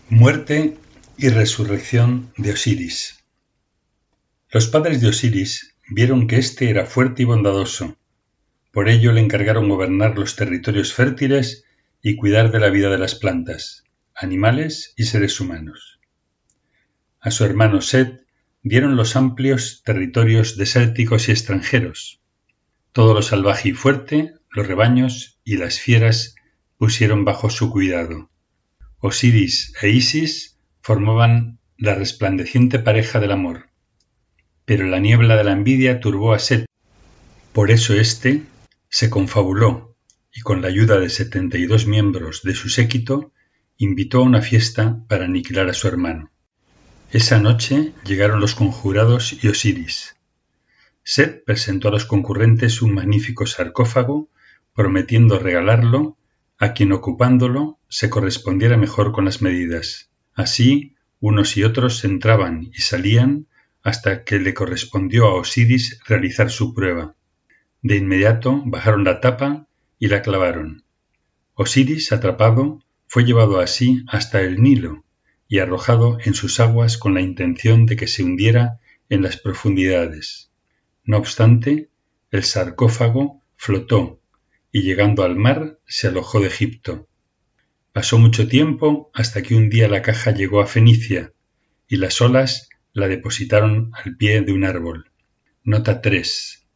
Muerte y resurrección de Osiris. Los padres de Osiris vieron que éste era fuerte y bondadoso. Por ello le encargaron gobernar los territorios fértiles y cuidar de la vida de las plantas, animales y seres humanos. A su hermano Set dieron los amplios territorios desérticos y extranjeros. Todo lo salvaje y fuerte, los rebaños y las fieras pusieron bajo su cuidado. Osiris e Isis formaban la resplandeciente pareja del amor, pero la niebla de la envidia turbó a Set. Por eso éste se confabuló y con la ayuda de 72 miembros de su séquito invitó a una fiesta para aniquilar a su hermano. Esa noche llegaron los conjurados y Osiris. Set presentó a los concurrentes un magnífico sarcófago, prometiendo regalarlo a quien ocupándolo se correspondiera mejor con las medidas. Así, unos y otros entraban y salían hasta que le correspondió a Osiris realizar su prueba. De inmediato bajaron la tapa y la clavaron. Osiris, atrapado, fue llevado así hasta el Nilo y arrojado en sus aguas con la intención de que se hundiera en las profundidades. No obstante, el sarcófago flotó y llegando al mar se alojó de Egipto. Pasó mucho tiempo hasta que un día la caja llegó a Fenicia y las olas la depositaron al pie de un árbol. Nota 3.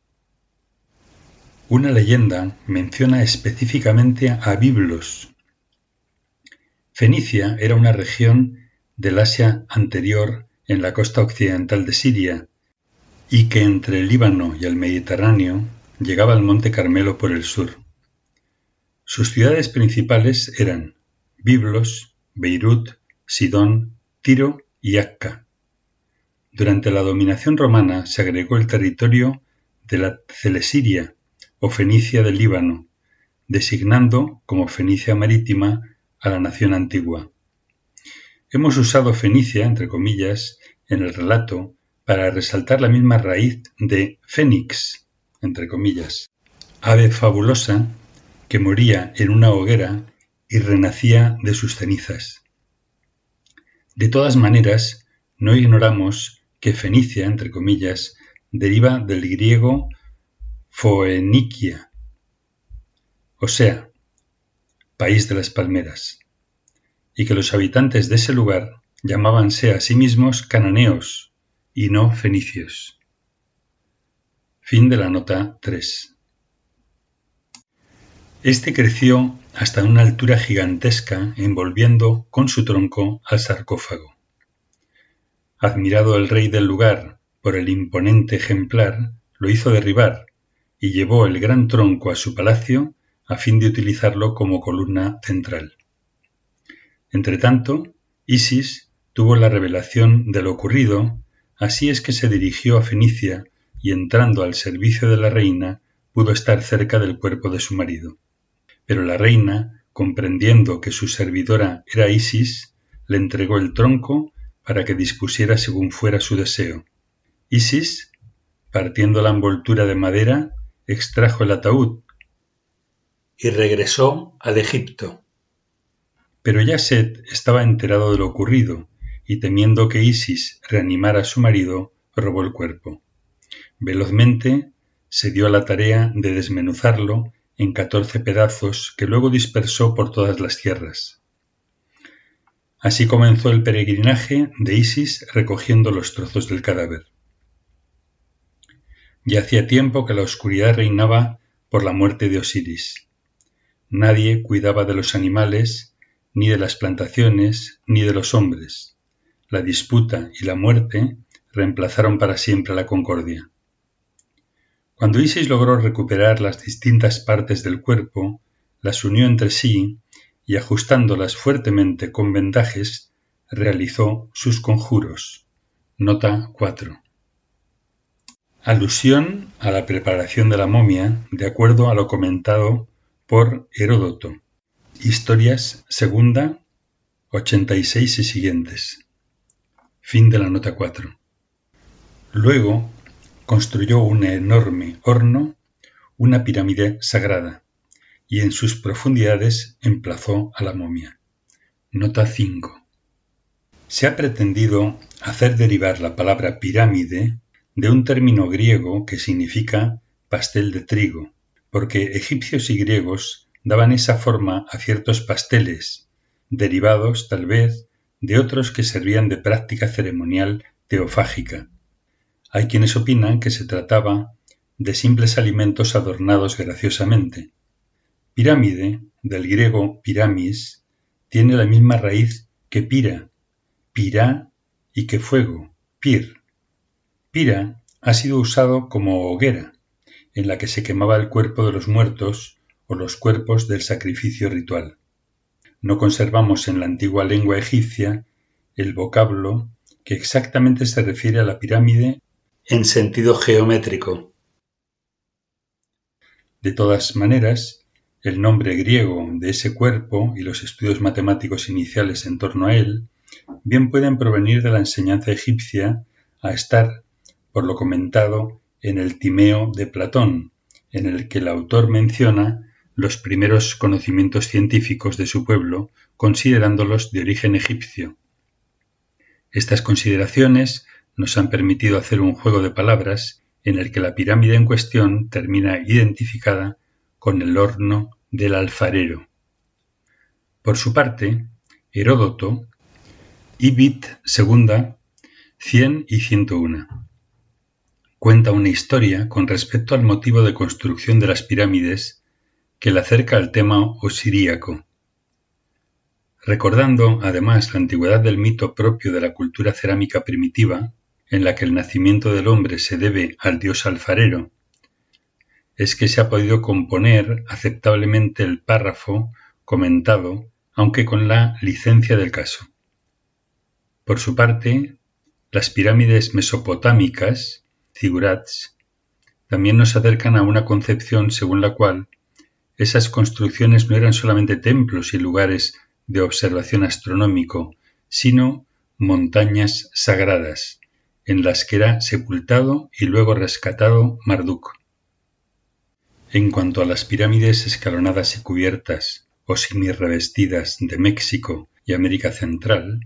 Una leyenda menciona específicamente a Biblos. Fenicia era una región del Asia anterior en la costa occidental de Siria y que entre el Líbano y el Mediterráneo llegaba al monte Carmelo por el sur. Sus ciudades principales eran Biblos, Beirut, Sidón, Tiro y Acca. Durante la dominación romana se agregó el territorio de la Celesiria o Fenicia del Líbano, designando como Fenicia Marítima a la nación antigua. Hemos usado Fenicia, entre comillas, en el relato para resaltar la misma raíz de fénix, entre comillas, ave fabulosa que moría en una hoguera y renacía de sus cenizas. De todas maneras, no ignoramos que Fenicia, entre comillas, deriva del griego Phoenicia, o sea, país de las palmeras, y que los habitantes de ese lugar llamábanse a sí mismos cananeos y no fenicios. Fin de la nota 3. Este creció hasta una altura gigantesca, envolviendo con su tronco al sarcófago. Admirado el rey del lugar por el imponente ejemplar, lo hizo derribar y llevó el gran tronco a su palacio a fin de utilizarlo como columna central. Entretanto, Isis tuvo la revelación de lo ocurrido, así es que se dirigió a Fenicia y entrando al servicio de la reina pudo estar cerca del cuerpo de su marido. Pero la reina, comprendiendo que su servidora era Isis, le entregó el tronco para que dispusiera según fuera su deseo. Isis, partiendo la envoltura de madera, extrajo el ataúd y regresó al Egipto. Pero ya Set estaba enterado de lo ocurrido y temiendo que Isis reanimara a su marido, robó el cuerpo. Velozmente se dio a la tarea de desmenuzarlo en 14 pedazos que luego dispersó por todas las tierras. Así comenzó el peregrinaje de Isis recogiendo los trozos del cadáver. Ya hacía tiempo que la oscuridad reinaba por la muerte de Osiris. Nadie cuidaba de los animales, ni de las plantaciones, ni de los hombres. La disputa y la muerte reemplazaron para siempre la concordia. Cuando Isis logró recuperar las distintas partes del cuerpo, las unió entre sí y ajustándolas fuertemente con vendajes, realizó sus conjuros. Nota 4. Alusión a la preparación de la momia de acuerdo a lo comentado por Heródoto. Historias segunda, 86 y siguientes. Fin de la nota 4. Luego construyó un enorme horno, una pirámide sagrada, y en sus profundidades emplazó a la momia. Nota 5. Se ha pretendido hacer derivar la palabra pirámide de un término griego que significa pastel de trigo, porque egipcios y griegos daban esa forma a ciertos pasteles, derivados, tal vez, de otros que servían de práctica ceremonial teofágica. Hay quienes opinan que se trataba de simples alimentos adornados graciosamente. Pirámide, del griego piramis, tiene la misma raíz que pira, pirá y que fuego, pir. Pira ha sido usado como hoguera, en la que se quemaba el cuerpo de los muertos o los cuerpos del sacrificio ritual. No conservamos en la antigua lengua egipcia el vocablo que exactamente se refiere a la pirámide en sentido geométrico. De todas maneras, el nombre griego de ese cuerpo y los estudios matemáticos iniciales en torno a él bien pueden provenir de la enseñanza egipcia a estar, por lo comentado en el Timeo de Platón, en el que el autor menciona los primeros conocimientos científicos de su pueblo, considerándolos de origen egipcio. Estas consideraciones nos han permitido hacer un juego de palabras en el que la pirámide en cuestión termina identificada con el horno del alfarero. Por su parte, Heródoto, Ibid II, 100 y 101, cuenta una historia con respecto al motivo de construcción de las pirámides que la acerca al tema osiríaco. Recordando, además, la antigüedad del mito propio de la cultura cerámica primitiva, en la que el nacimiento del hombre se debe al dios alfarero, es que se ha podido componer aceptablemente el párrafo comentado, aunque con la licencia del caso. Por su parte, las pirámides mesopotámicas, zigurats, también nos acercan a una concepción según la cual esas construcciones no eran solamente templos y lugares de observación astronómico, sino montañas sagradas, en las que era sepultado y luego rescatado Marduk. En cuanto a las pirámides escalonadas y cubiertas o semirrevestidas de México y América Central,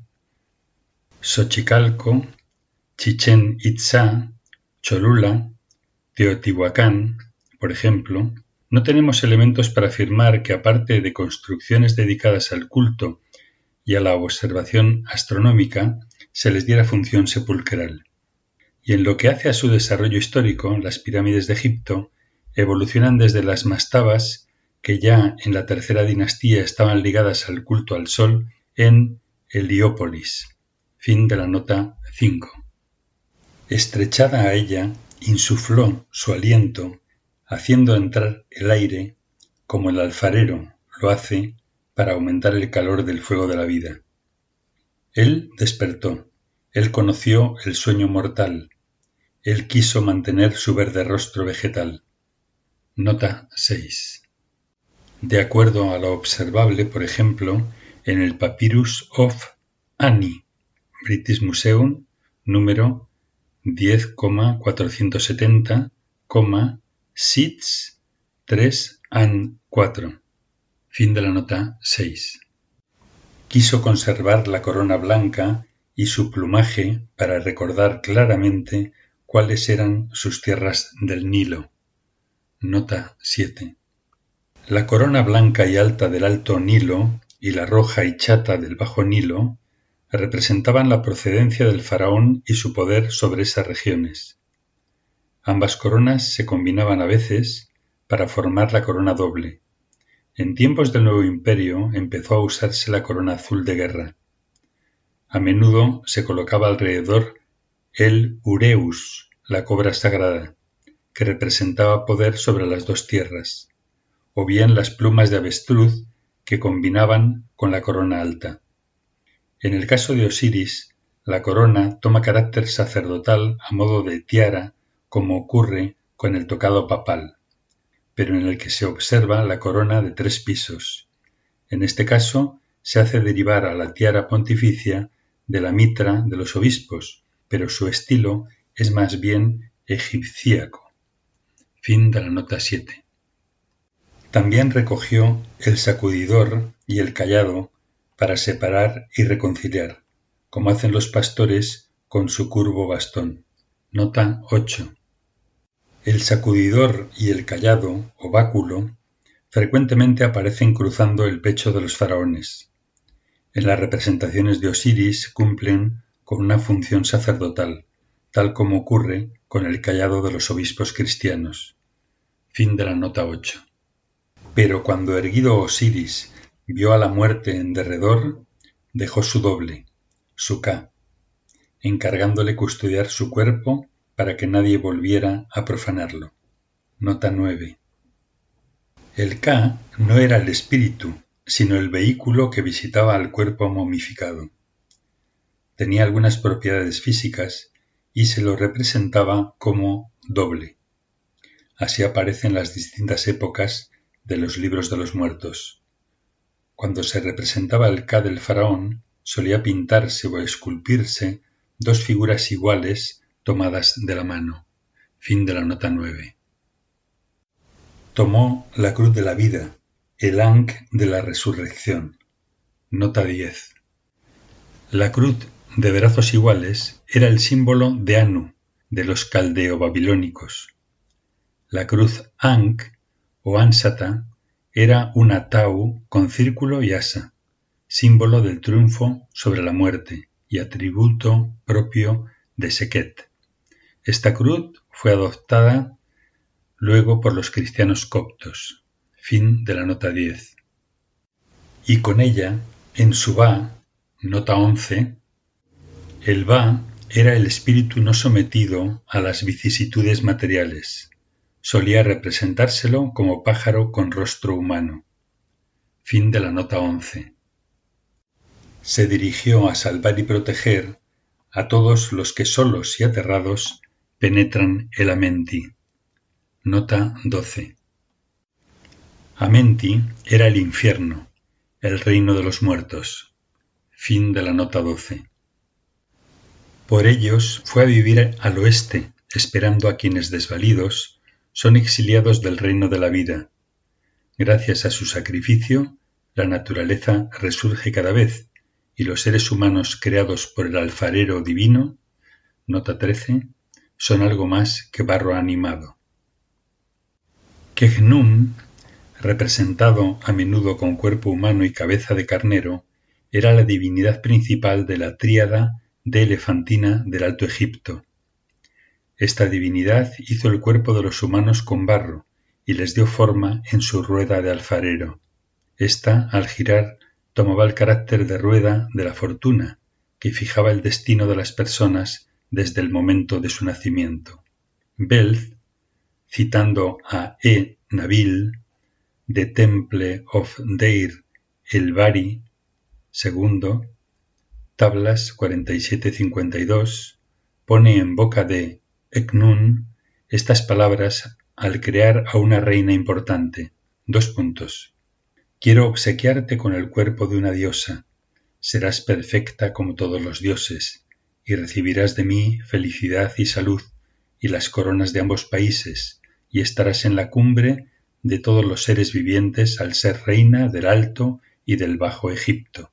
Xochicalco, Chichén Itzá, Cholula, Teotihuacán, por ejemplo, no tenemos elementos para afirmar que aparte de construcciones dedicadas al culto y a la observación astronómica, se les diera función sepulcral. Y en lo que hace a su desarrollo histórico, las pirámides de Egipto evolucionan desde las mastabas, que ya en la tercera dinastía estaban ligadas al culto al sol, en Heliópolis. Fin de la nota 5. Estrechada a ella, insufló su aliento, haciendo entrar el aire, como el alfarero lo hace para aumentar el calor del fuego de la vida. Él despertó, él conoció el sueño mortal, él quiso mantener su verde rostro vegetal. Nota 6. De acuerdo a lo observable, por ejemplo, en el Papyrus of Ani, British Museum, número 10,470, Sits 3 and 4. Fin de la nota 6. Quiso conservar la corona blanca y su plumaje para recordar claramente cuáles eran sus tierras del Nilo. Nota 7. La corona blanca y alta del Alto Nilo y la roja y chata del Bajo Nilo representaban la procedencia del faraón y su poder sobre esas regiones. Ambas coronas se combinaban a veces para formar la corona doble. En tiempos del Nuevo Imperio empezó a usarse la corona azul de guerra. A menudo se colocaba alrededor el ureus, la cobra sagrada, que representaba poder sobre las dos tierras, o bien las plumas de avestruz que combinaban con la corona alta. En el caso de Osiris, la corona toma carácter sacerdotal a modo de tiara, como ocurre con el tocado papal, pero en el que se observa la corona de 3 pisos. En este caso, se hace derivar a la tiara pontificia de la mitra de los obispos, pero su estilo es más bien egipcíaco. Fin de la nota 7. También recogió el sacudidor y el cayado para separar y reconciliar, como hacen los pastores con su curvo bastón. Nota 8. El sacudidor y el cayado o báculo frecuentemente aparecen cruzando el pecho de los faraones. En las representaciones de Osiris cumplen con una función sacerdotal, tal como ocurre con el cayado de los obispos cristianos. Fin de la nota 8. Pero cuando erguido Osiris vio a la muerte en derredor, dejó su doble, su Ka, encargándole custodiar su cuerpo para que nadie volviera a profanarlo. Nota 9. El Ka no era el espíritu, sino el vehículo que visitaba al cuerpo momificado. Tenía algunas propiedades físicas y se lo representaba como doble. Así aparece en las distintas épocas de los libros de los muertos. Cuando se representaba el Ka del faraón, solía pintarse o esculpirse dos figuras iguales tomadas de la mano. Fin de la nota 9. Tomó la cruz de la vida, el Ankh de la resurrección. Nota 10. La cruz de brazos iguales era el símbolo de Anu, de los caldeo-babilónicos. La cruz Ankh o Ansata era una tau con círculo y asa, símbolo del triunfo sobre la muerte y atributo propio de Sekhet. Esta cruz fue adoptada luego por los cristianos coptos. Fin de la nota 10. Y con ella, en su Ba, nota 11, el Ba era el espíritu no sometido a las vicisitudes materiales. Solía representárselo como pájaro con rostro humano. Fin de la nota 11. Se dirigió a salvar y proteger a todos los que solos y aterrados penetran el Amenti. Nota 12. Amenti era el infierno, el reino de los muertos. Fin de la nota 12. Por ellos fue a vivir al oeste, esperando a quienes desvalidos son exiliados del reino de la vida. Gracias a su sacrificio, la naturaleza resurge cada vez y los seres humanos creados por el alfarero divino, nota 13, son algo más que barro animado. Khnum, representado a menudo con cuerpo humano y cabeza de carnero, era la divinidad principal de la tríada de Elefantina del Alto Egipto. Esta divinidad hizo el cuerpo de los humanos con barro y les dio forma en su rueda de alfarero. Esta, al girar, tomaba el carácter de rueda de la fortuna, que fijaba el destino de las personas desde el momento de su nacimiento. Belz, citando a E. Nabil, The Temple of Deir el-Bari II, tablas 47-52, pone en boca de Eknun estas palabras al crear a una reina importante. Quiero obsequiarte con el cuerpo de una diosa. Serás perfecta como todos los dioses, y recibirás de mí felicidad y salud, y las coronas de ambos países, y estarás en la cumbre de todos los seres vivientes al ser reina del Alto y del Bajo Egipto.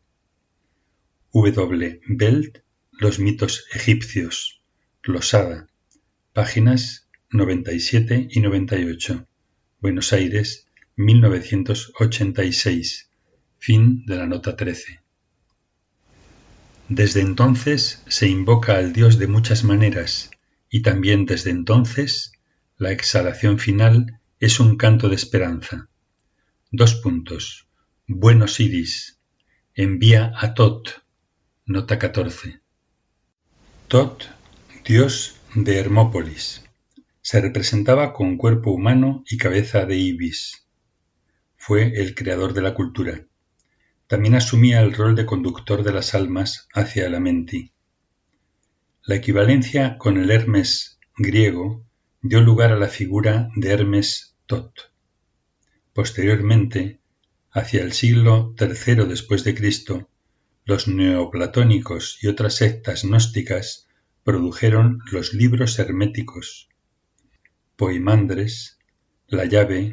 W. Belt, Los mitos egipcios, Losada, páginas 97 y 98, Buenos Aires, 1986, fin de la nota 13. Desde entonces se invoca al Dios de muchas maneras, y también desde entonces la exhalación final es un canto de esperanza. Buen Osiris, envía a Tot, nota 14. Tot, dios de Hermópolis, se representaba con cuerpo humano y cabeza de ibis. Fue el creador de la cultura. También asumía el rol de conductor de las almas hacia el Amenti. La equivalencia con el Hermes griego dio lugar a la figura de Hermes Tot. Posteriormente, hacia el siglo III después de Cristo, los neoplatónicos y otras sectas gnósticas produjeron los libros herméticos, Poimandres, la llave,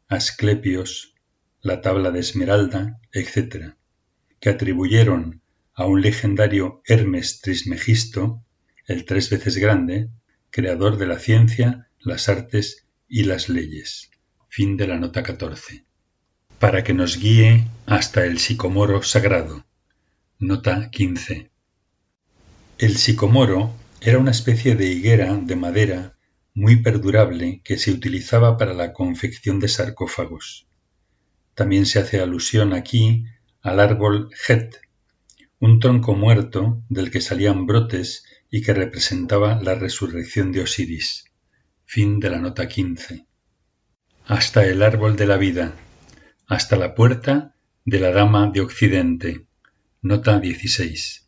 Asclepios, la tabla de esmeralda, etc., que atribuyeron a un legendario Hermes Trismegisto, el 3 veces grande, creador de la ciencia, las artes y las leyes. Fin de la nota 14. Para que nos guíe hasta el sicomoro sagrado. Nota 15. El sicomoro era una especie de higuera de madera muy perdurable que se utilizaba para la confección de sarcófagos. También se hace alusión aquí al árbol Het, un tronco muerto del que salían brotes y que representaba la resurrección de Osiris. Fin de la nota 15. Hasta el árbol de la vida, hasta la puerta de la Dama de Occidente. Nota 16.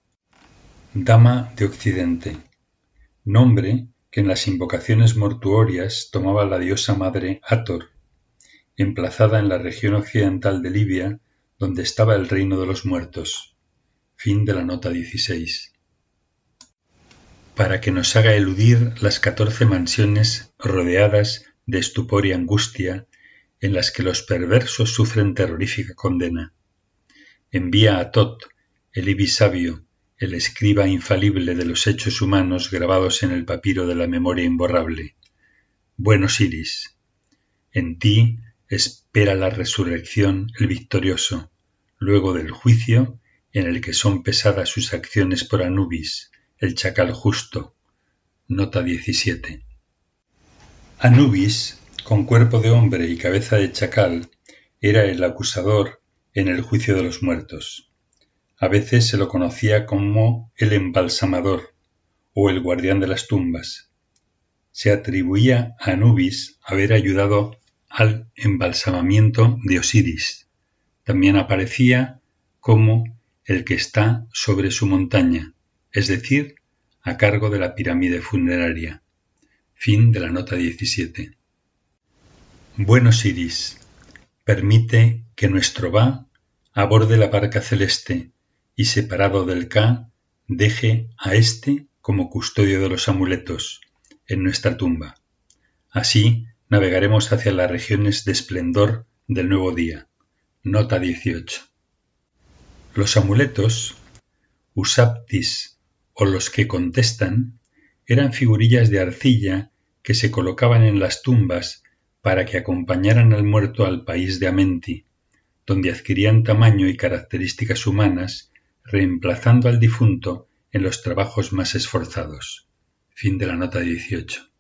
Dama de Occidente. Nombre que en las invocaciones mortuorias tomaba la diosa madre Hathor, emplazada en la región occidental de Libia, donde estaba el reino de los muertos. Fin de la nota 16. Para que nos haga eludir las 14 mansiones rodeadas de estupor y angustia en las que los perversos sufren terrorífica condena. Envía a Tot, el ibis sabio, el escriba infalible de los hechos humanos grabados en el papiro de la memoria imborrable. Buen Osiris, en ti espera la resurrección el victorioso, luego del juicio en el que son pesadas sus acciones por Anubis, el chacal justo. Nota 17. Anubis, con cuerpo de hombre y cabeza de chacal, era el acusador en el juicio de los muertos. A veces se lo conocía como el embalsamador o el guardián de las tumbas. Se atribuía a Anubis haber ayudado al embalsamamiento de Osiris. También aparecía como el que está sobre su montaña, es decir, a cargo de la pirámide funeraria. Fin de la nota 17. Buen Osiris, permite que nuestro Ba aborde la barca celeste y separado del Ka, deje a éste como custodio de los amuletos en nuestra tumba. Así navegaremos hacia las regiones de esplendor del nuevo día. Nota 18. Los amuletos, usaptis o los que contestan, eran figurillas de arcilla que se colocaban en las tumbas para que acompañaran al muerto al país de Amenti, donde adquirían tamaño y características humanas, reemplazando al difunto en los trabajos más esforzados. Fin de la nota 18.